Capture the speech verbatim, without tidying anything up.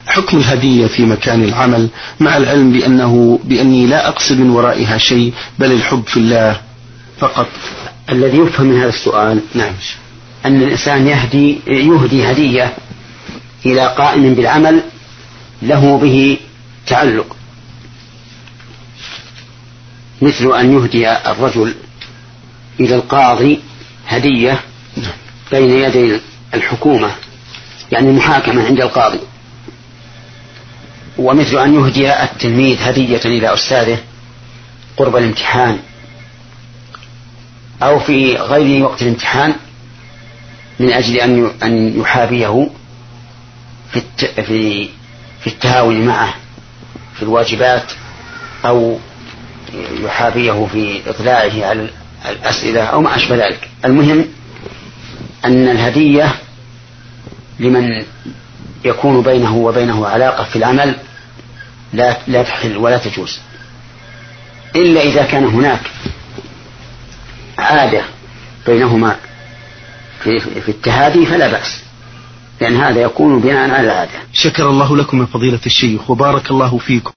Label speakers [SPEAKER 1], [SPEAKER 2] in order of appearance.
[SPEAKER 1] حكم الهدية في مكان العمل مع العلم بأنه بأني لا أقصد من ورائها شيء بل الحب في الله فقط؟
[SPEAKER 2] الذي يفهم من هذا السؤال
[SPEAKER 1] نعم
[SPEAKER 2] أن الإنسان يهدي يهدي هدية إلى قائم بالعمل له به تعلق، مثل أن يهدي الرجل إلى القاضي هدية بين يدي الحكومة، يعني محاكمة عند القاضي، ومثل أن يهدي التلميذ هدية إلى أستاذه قرب الامتحان أو في غير وقت الامتحان من أجل أن يحابيه في في في التهاون معه في الواجبات أو يحابيه في إطلاعه على الأسئلة أو ما أشبه ذلك. المهم أن الهدية لمن يكون بينه وبينه علاقة في العمل لا لا تحل ولا تجوز، إلا إذا كان هناك عادة بينهما في, في التهادي فلا بأس، لأن هذا يكون بناء على العادة.
[SPEAKER 1] شكر الله لكم يا فضيلة الشيخ وبارك الله فيكم.